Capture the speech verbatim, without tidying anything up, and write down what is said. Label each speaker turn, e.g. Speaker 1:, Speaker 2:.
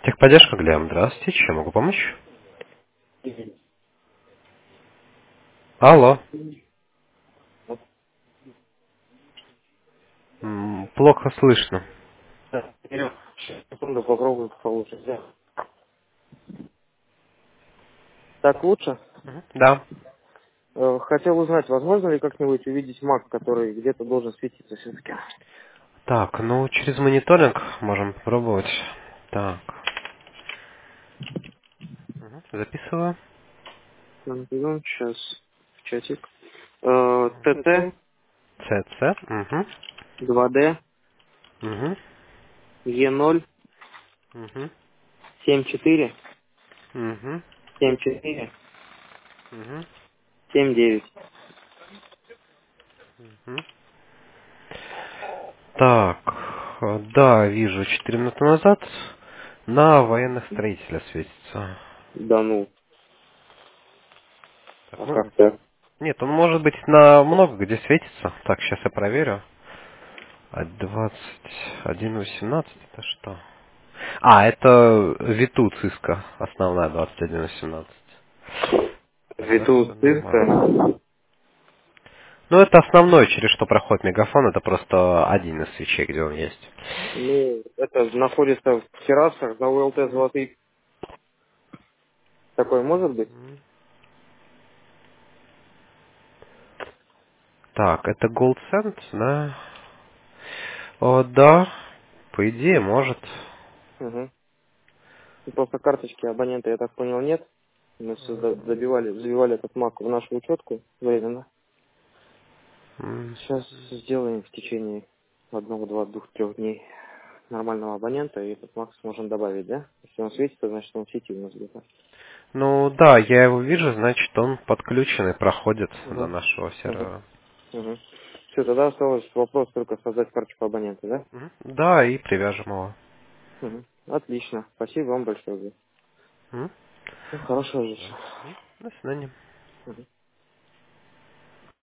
Speaker 1: Техподдержка, Глеб, здравствуйте, чем могу помочь? Алло. М, Плохо слышно.
Speaker 2: Да, Кирилл, сейчас, секунду, попробую получше. Да. Так лучше?
Speaker 1: Мгм. Да.
Speaker 2: Э, Хотел узнать, возможно ли как-нибудь увидеть маг, который где-то должен светиться все-таки?
Speaker 1: Так, ну через мониторинг можем попробовать. Так. Мгм. Записываю.
Speaker 2: Сейчас, в чатик. Э, ТТ
Speaker 1: ЦЦ. Угу.
Speaker 2: два дэ
Speaker 1: Угу.
Speaker 2: Е ноль
Speaker 1: Угу.
Speaker 2: семь четыре
Speaker 1: Угу.
Speaker 2: семь четыре
Speaker 1: Угу.
Speaker 2: семь девять.
Speaker 1: Угу. Так, э, да, вижу, четыре минуты назад на военных строителя светится.
Speaker 2: Да ну,
Speaker 1: Так,
Speaker 2: а
Speaker 1: ну,
Speaker 2: как так?
Speaker 1: нет, он может быть на много где светится. Так, сейчас я проверю. А двадцать один восемнадцать это что? А, это Виту Циска, основная двадцать один восемнадцать. Тогда
Speaker 2: Виту
Speaker 1: все нормально.
Speaker 2: цифра.
Speaker 1: Ну, это основной, через что проходит мегафон, это просто один из свечей, где он есть.
Speaker 2: Ну, это находится в террасах на УЛТ золотые. Такое может быть?
Speaker 1: Мгм. Так, это Gold Cent, да? О, да, по идее, может.
Speaker 2: Угу. Просто карточки абонента, я так понял, нет. Мы созда- забивали, забивали этот мак в нашу учетку временно.
Speaker 1: М,
Speaker 2: Сейчас сделаем в течение одного, два, двух, трех дней нормального абонента, и этот мак сможем добавить, да? Если он светится, значит он в сети у нас где-то.
Speaker 1: Ну, да, я его вижу, значит, он подключен и проходит до
Speaker 2: Угу.
Speaker 1: нашего
Speaker 2: Угу.
Speaker 1: сервера.
Speaker 2: Угу. Все, тогда осталось вопрос только создать карточку абонента, да?
Speaker 1: Мгм. Да, и привяжем его.
Speaker 2: Угу. Отлично. Спасибо вам большое.
Speaker 1: М?
Speaker 2: Ну, хорошего же.
Speaker 1: Да. М, До свидания.
Speaker 2: Мгм.